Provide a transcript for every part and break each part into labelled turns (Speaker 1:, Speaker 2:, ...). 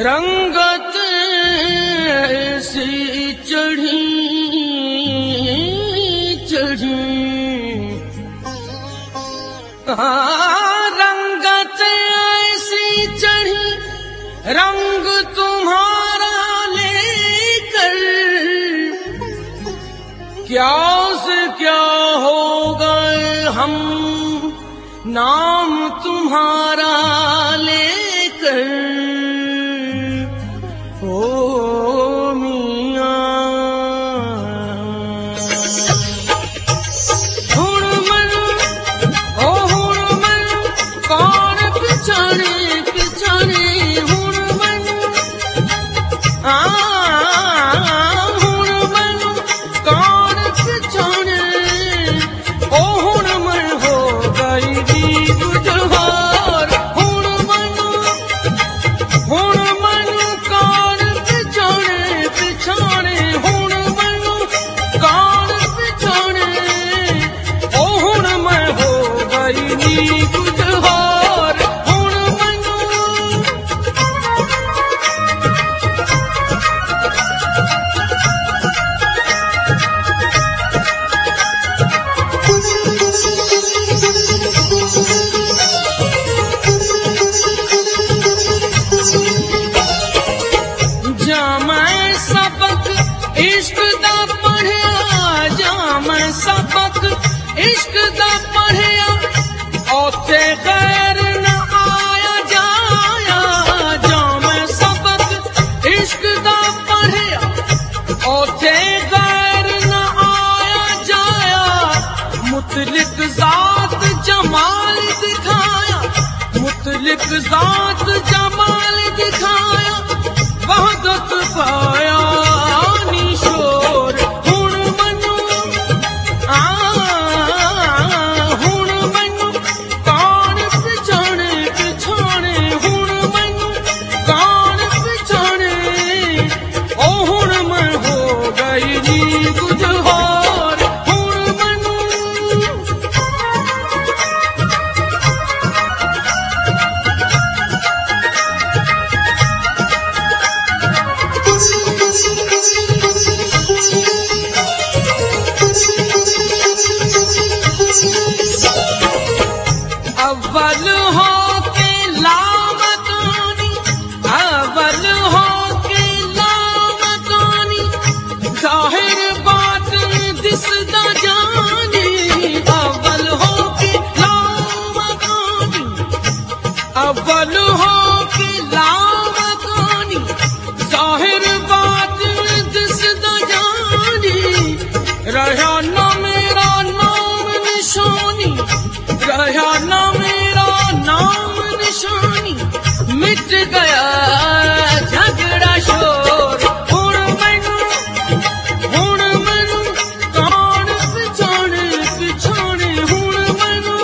Speaker 1: रंगत ऐसी चढ़ी चढ़ी, रंगत ऐसी चढ़ी, रंग तुम्हारा लेकर क्या से क्या हो गए हम नाम तुम्हारा लेकर। ओ मियां हुण मन, ओ हुण मन कौन पिछाने पिछाने, हुण मन हुण मन कौन पिछाने, ओ हुण मन हो गई दी बुझहार, हुण मन कौन पिछाने पिछाने, हुण मन कौन पिछाने, ओ हुण मन हो गई दी बुझहार, हुण मन। जामै सबक इश्क दा पढ़िया, जामै सबक इश्क दा पढ़िया, ओथे गैर न आया जाया, जामै सबक इश्क दा पढ़िया, ओथे गैर न आया जाया, मुतलिक जात जमाल दिखाया, मुतलिक जात जमाल दिखाया, वहदत पाया निशोर, हुण मनु हुण मनु कौन पिछाने पिछाने, हुण मनु कौन पिछाने, ओ हुण मन हो गई नी बुझहार, हुण मनु। अव्वल हो के लामकानी, अव्वल हो के लामकानी, जाहिर बातिन दिसदा जानी, अव्वल हो के लामकानी, अव्वल हो के लामकानी, जाहिर बातिन दिसदा जानी, रहा न मेरा नाम निशानी, रहा न मेरा नाम निशानी, मिट गया झगड़ा शोर, हुण मनु कौन पिछाने पिछाने, हुण मनु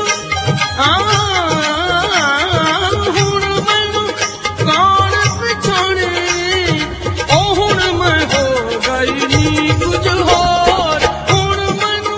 Speaker 1: हुण मनु कौन पिछाने, ओ हुण मन हो गई नी बुझहार, हुण मनु।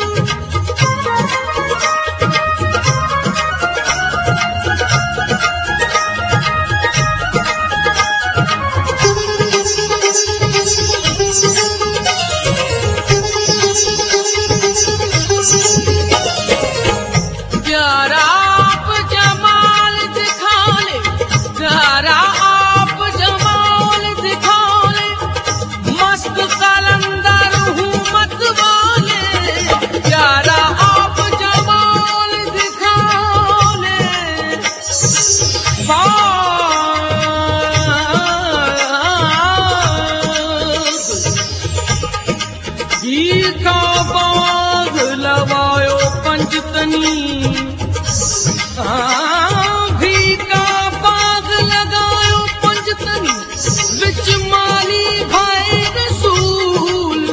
Speaker 1: प्यारा आप जमाल दिखा ले, प्यारा आप जमाल दिखा ले, मस्त कलंदर हूँ मत वाले, प्यारा आप जमाल दिखा ले, का बाग लवायो पंजतनी, भी का बाग लगायो पंजतनी, विच माली भाई रसूल,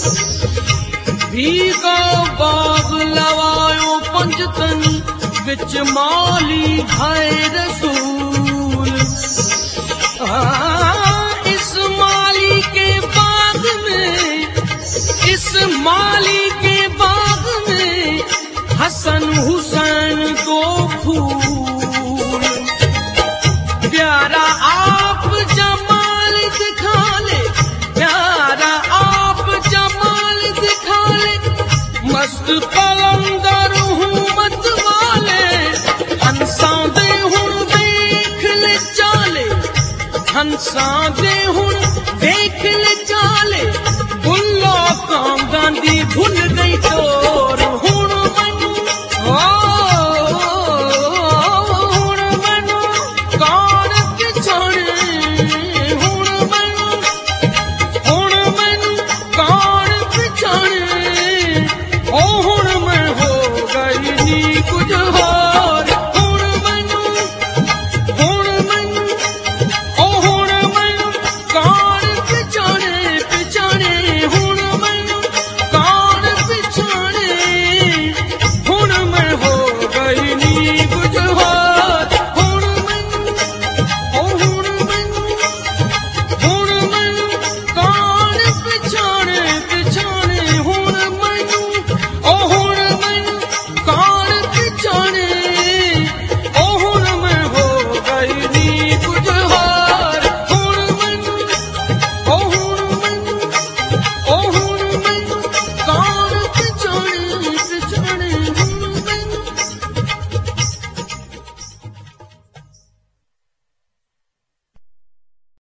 Speaker 1: भी का बाग लवायो पंजतनी, विच माली भाई रसूल। इस माली के बाग में, इस माली के बाग में, हसन हुसैन को फूल, प्यारा आप हंसा दे हुण देख ले चाले बुल्लो कांदा दी भुल गई चोर